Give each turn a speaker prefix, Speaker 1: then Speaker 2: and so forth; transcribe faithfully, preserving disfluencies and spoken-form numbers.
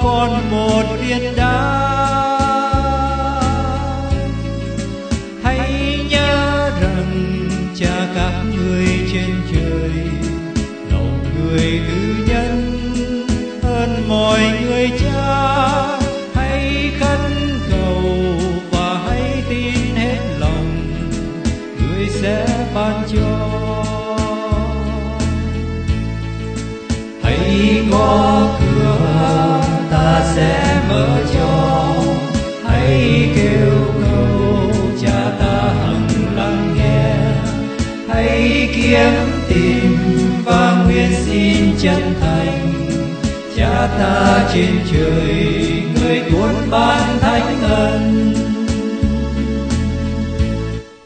Speaker 1: con một viên đá. Hãy nhớ rằng cha các người trên trời, lòng người tư nhân hơn mọi người cha. Hãy khấn cầu và hãy tin hết lòng, người sẽ ban cho. Hãy gõ cửa ta sẽ mở cho, hãy kêu cầu cha ta hằng lắng nghe. Hãy kiếm tìm và nguyện xin chân thành, cha ta trên trời